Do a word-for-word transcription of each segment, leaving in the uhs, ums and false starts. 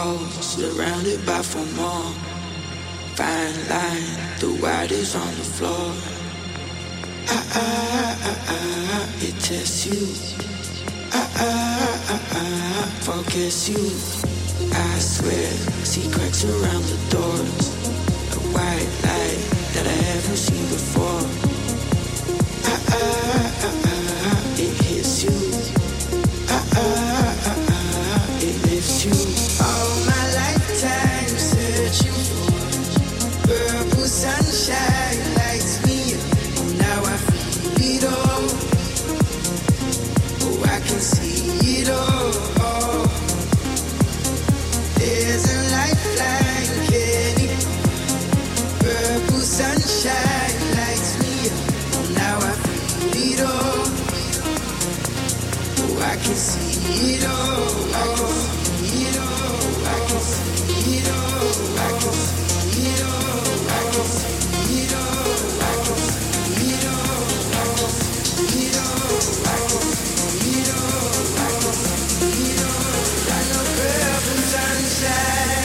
walls, surrounded by four more. Fine line, the white is on the floor. Ah, ah, ah, ah, it tests you. Ah, ah, ah, ah, focus you. I swear, see cracks around the doors. A white light that I haven't seen before. Ah, ah, ah, ah, it hits you. Ah, ah, ah, ah, it lifts you. All my lifetime searching for purple sunshine lights me up. Oh, now I feel it all. Oh, I can see it all. Oh, there's a lifeline, can it? Purple sunshine lights me up. Oh, now I feel it all. Oh, I can see it all. I can see it all. I can see it all. I can see it all. I can see it all. I can see it all. I can see it all. I can see it all. I can see it all. I know purple sunshine.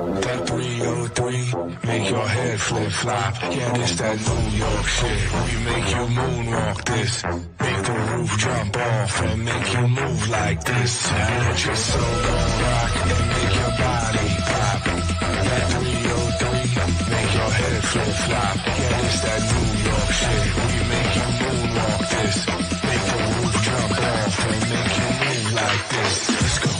That three oh three, make your head flip-flop. Yeah, this that New York shit. We make you moonwalk this. Make the roof jump off and make you move like this. And let your soul gon' rock and make your body pop. That three oh three, make your head flip-flop. Yeah, this that New York shit. We make you moonwalk this. Make the roof jump off and make you move like this. Let's go.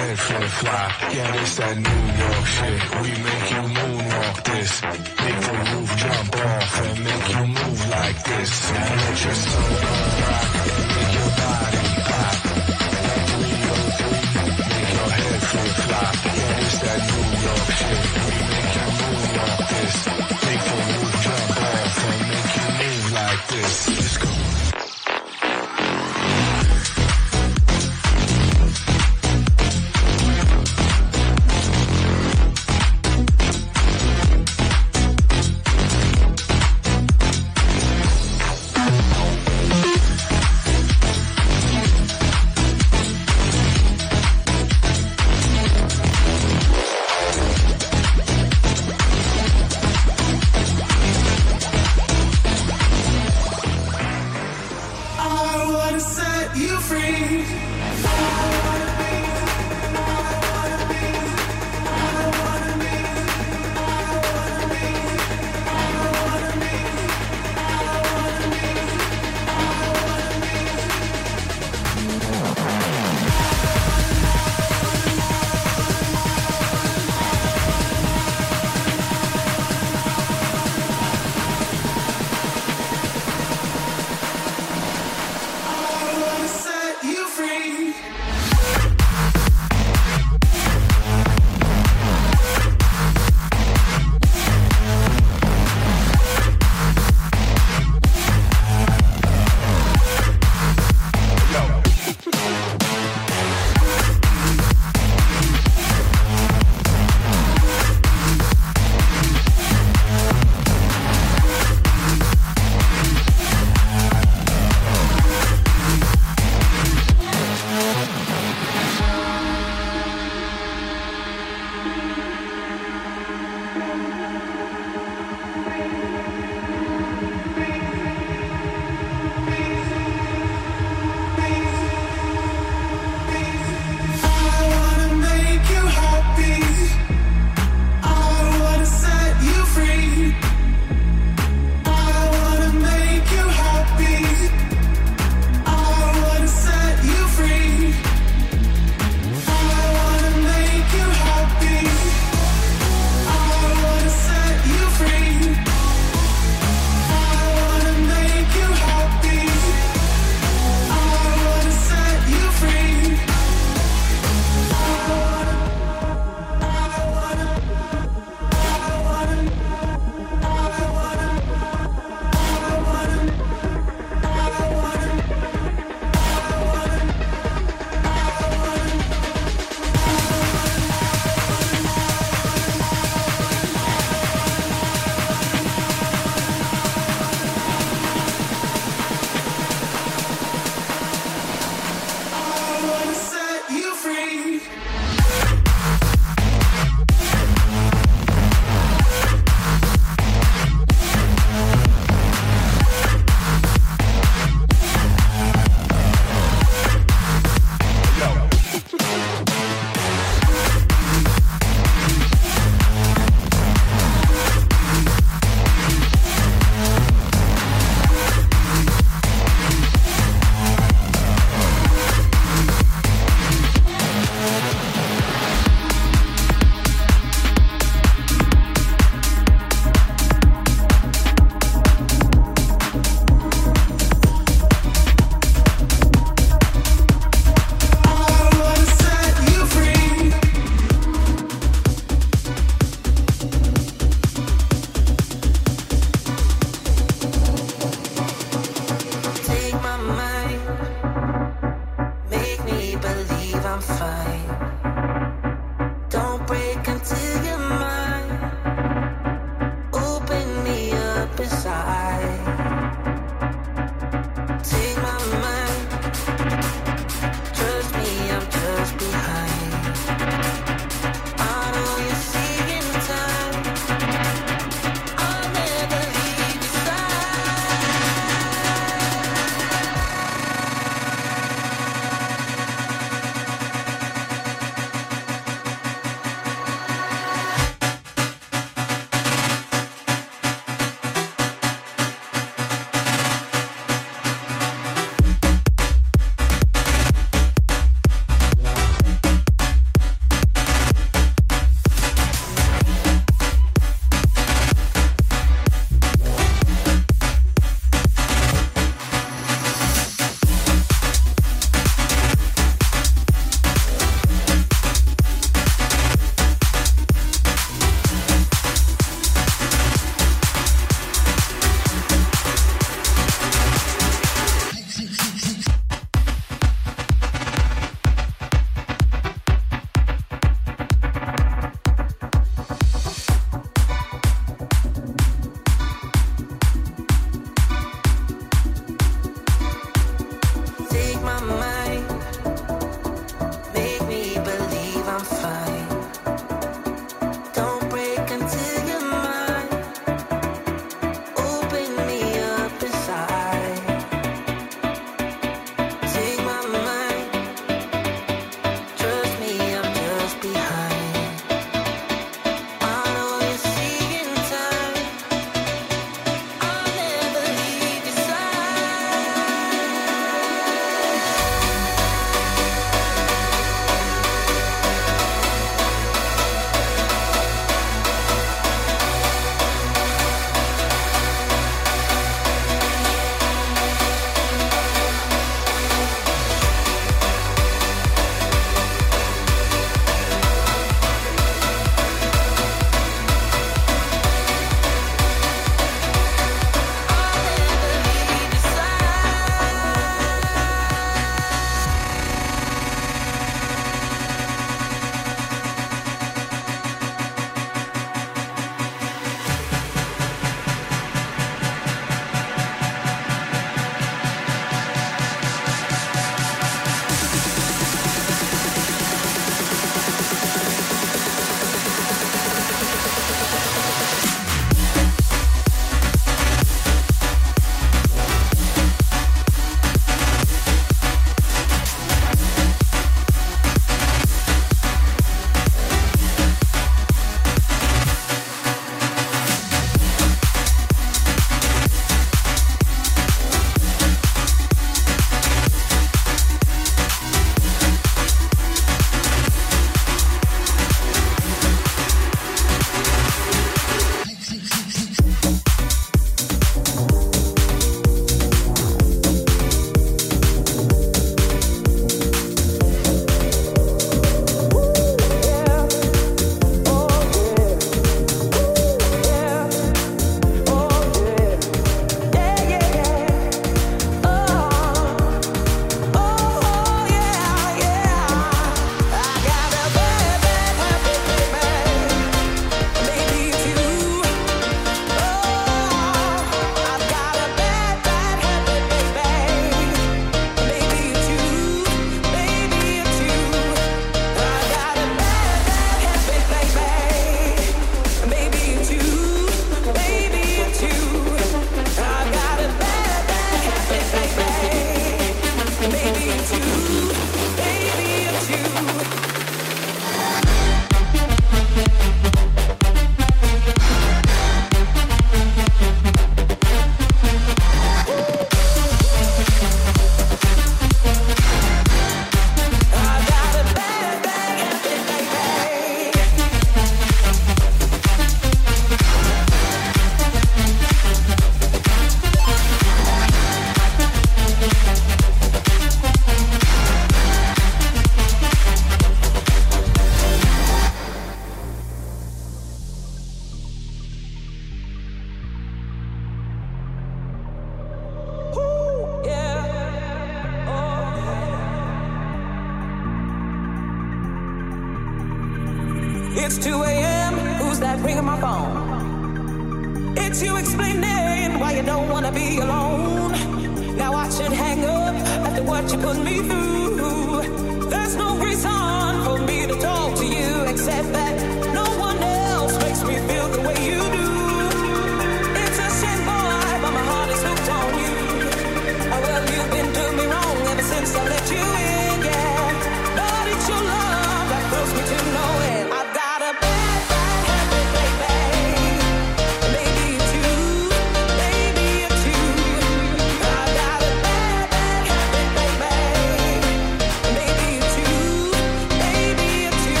It's two a.m. Who's that ringing my phone? It's you explaining why you don't wanna be alone. Now I should hang up after what you put me through. There's no reason for me to talk to you except that no one else makes me feel the way you do. It's a shame, boy, but my heart is hooked on you. Oh, well, you've been doing me wrong ever since I let you in, yeah. But it's your love that throws me to no end. I've got a bad, bad habit, baby. Maybe it's you, maybe it's you. I've got a bad, bad habit, baby. Maybe it's you, maybe it's you.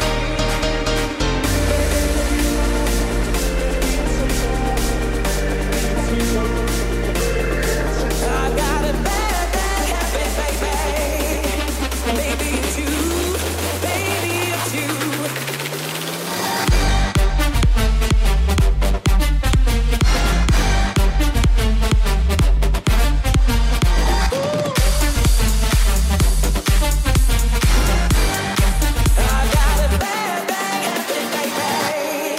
I got a bad, bad habit, baby. Maybe it's you, baby, it's you. I got a bad, bad habit, baby.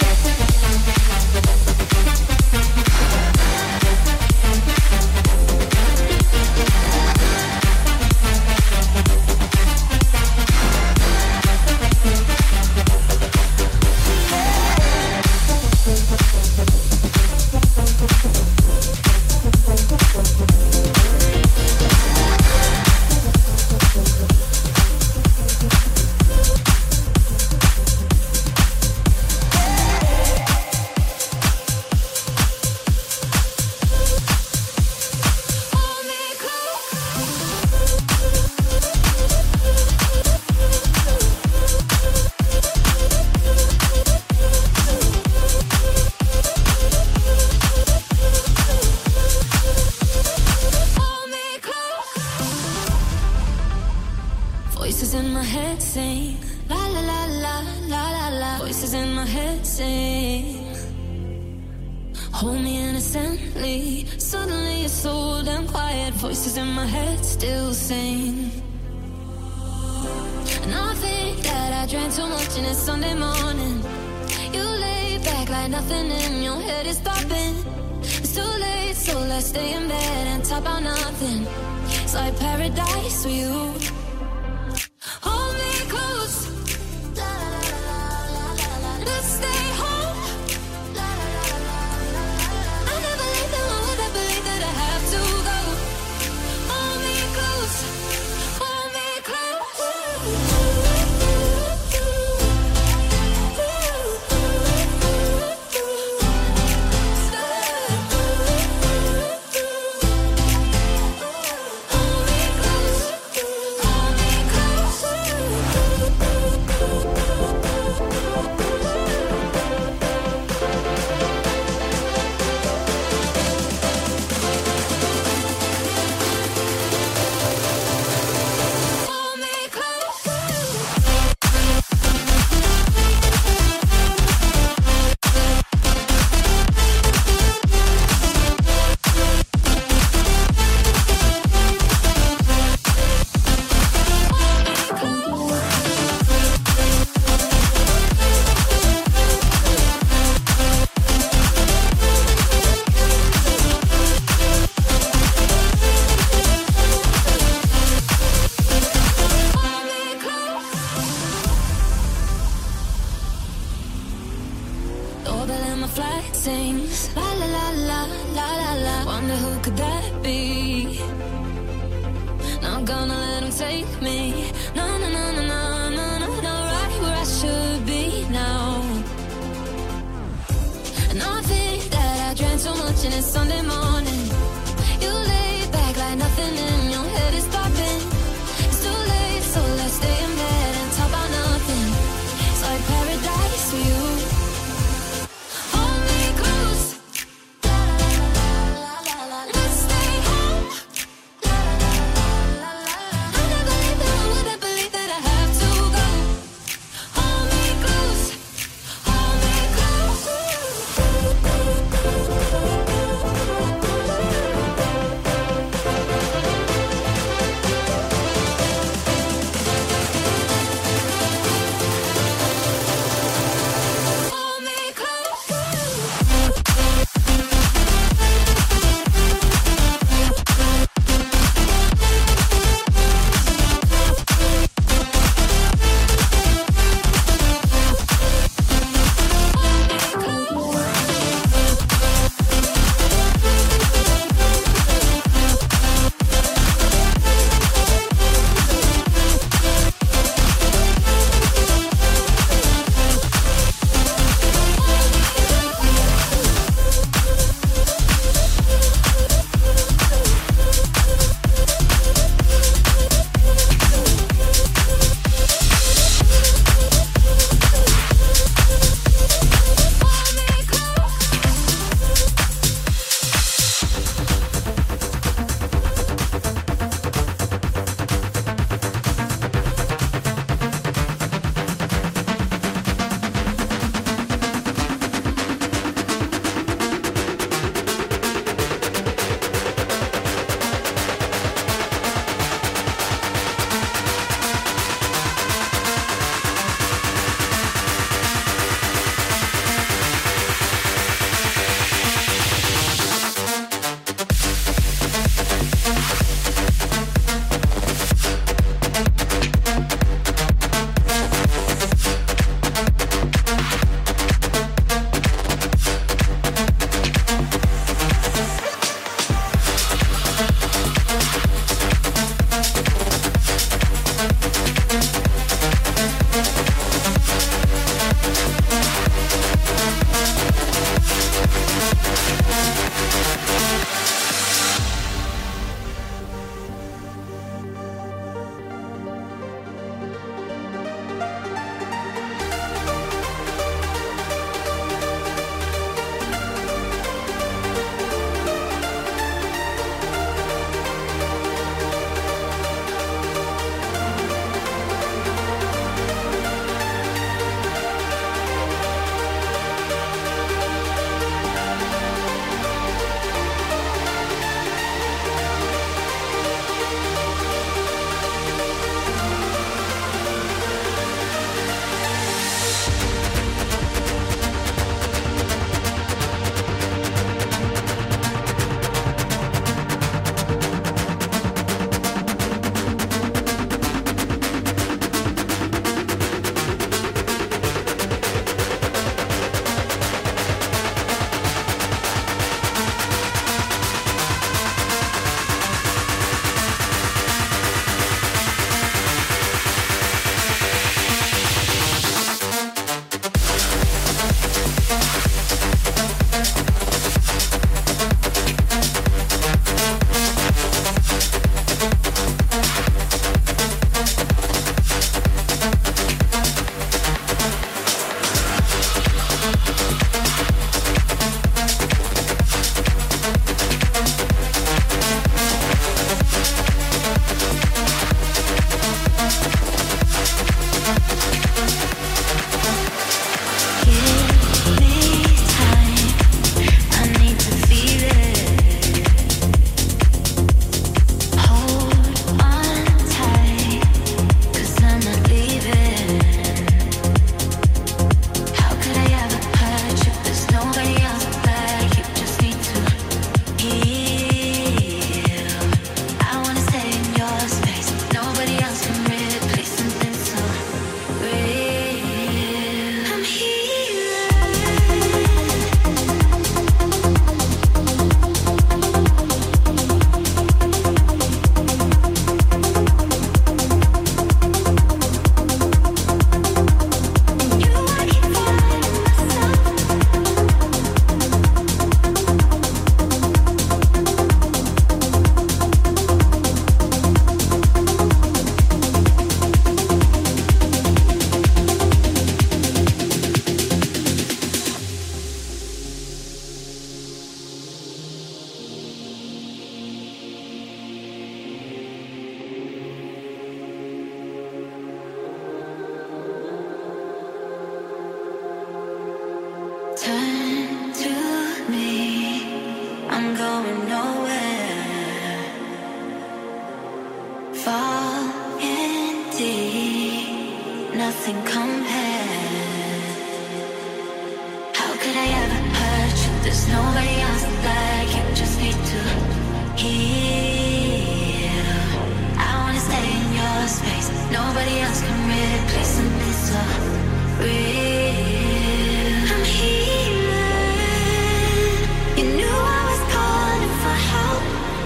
Voices in my head sing, la la la la la la la. Voices in my head sing, hold me innocently. Suddenly it's so damn quiet. Voices in my head still sing. And I think that I drank too much and it's Sunday morning. You lay back like nothing in your head is stopping. It's too late, so let's stay in bed and talk about nothing. It's like paradise for you. Hold me close. Let's stay home. I never believed that I would have believed that I have to go. Hold me close. Hold me close. Turn to me, I'm going nowhere. Fall in deep, nothing compares. How could I ever hurt you? There's nobody else like you. Just need to heal. I wanna stay in your space. Nobody else can replace something so real. I'm healing. You knew I was calling for help.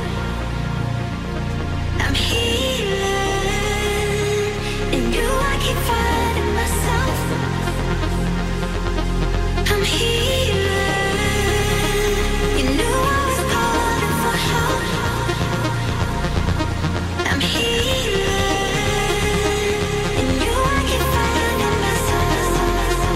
I'm healing. And you, I keep fighting myself. I'm healing. You knew I was calling for help. I'm healing. And you, I keep fighting myself.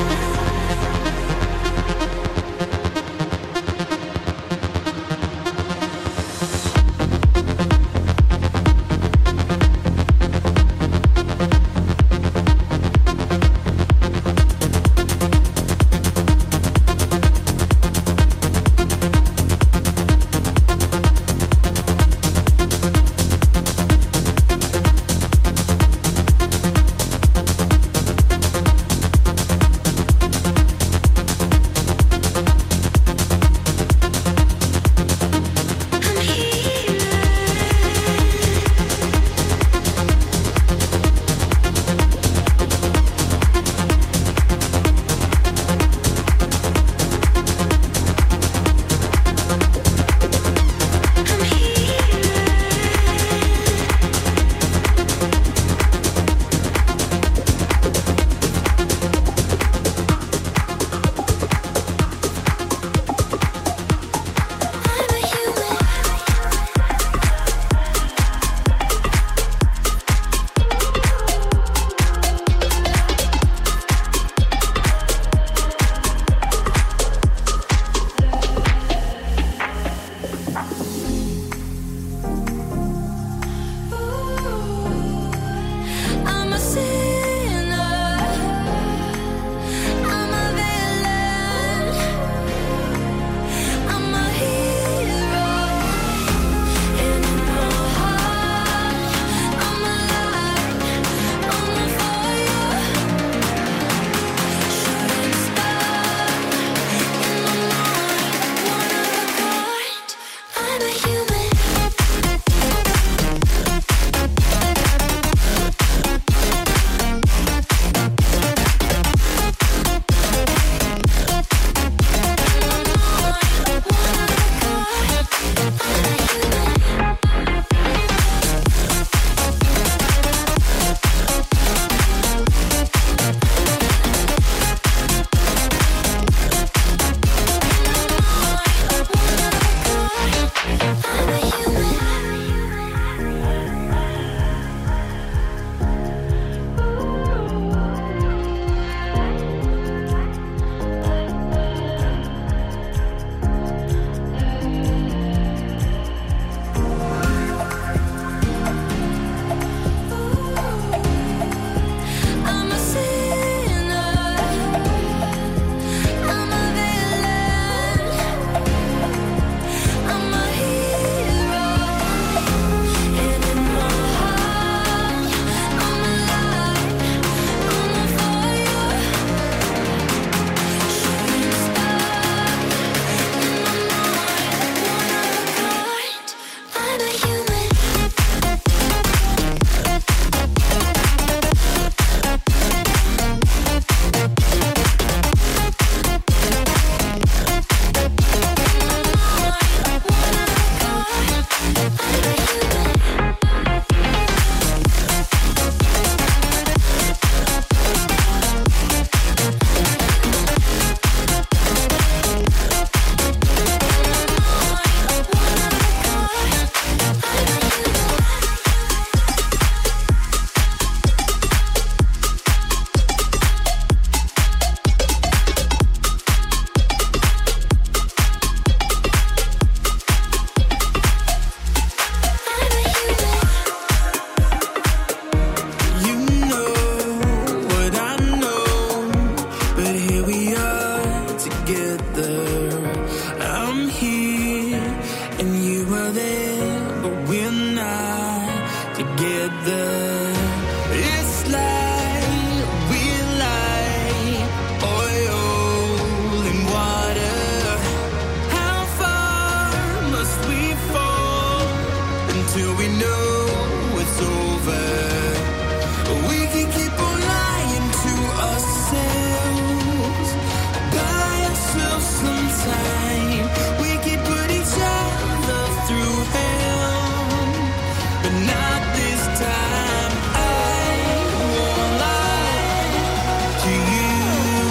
together. I'm here and you are there, but we're not together. It's like we're like oil and water. How far must we fall until we know it's over? We can keep on lying to ourselves, by ourselves sometime. We can put each other through hell, but not this time. I won't lie to you.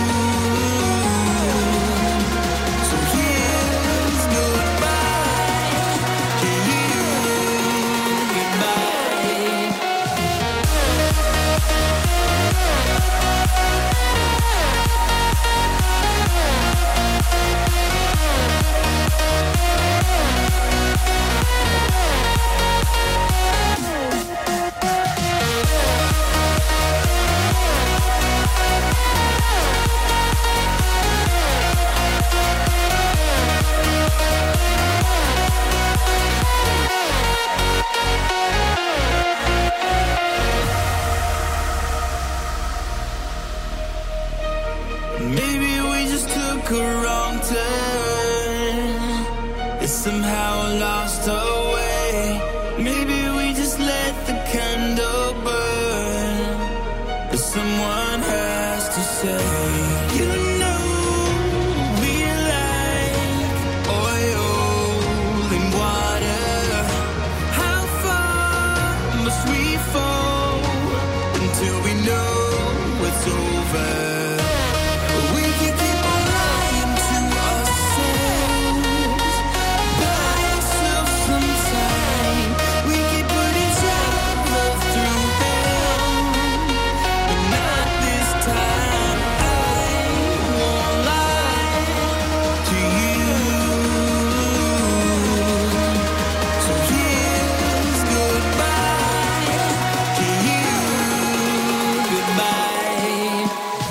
So here's goodbye to you. Goodbye. Maybe we just took a wrong turn, it's somehow lost our way. Maybe we just let the candle burn, but someone has to say, you know, we're like oil and water. How far must we fall until we know it's over? We can keep on lying to ourselves, by ourselves sometime. We can put each other through hell, but not this time. I won't lie to you. So here's goodbye to you. Goodbye.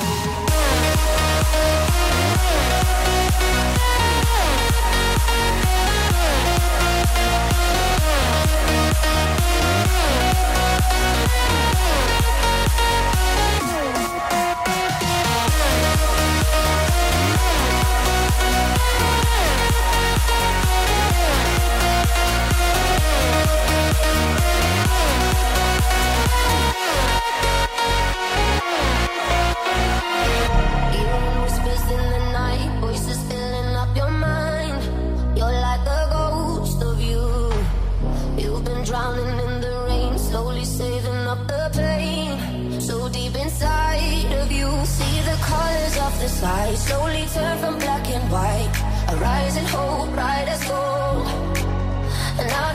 Even whispers in the night, voices filling up your mind. You're like a ghost of you. You've been drowning in the rain, slowly saving up the pain. So deep inside of you, see the colors of the sky slowly turn from black and white. A rising hope, bright as gold. And now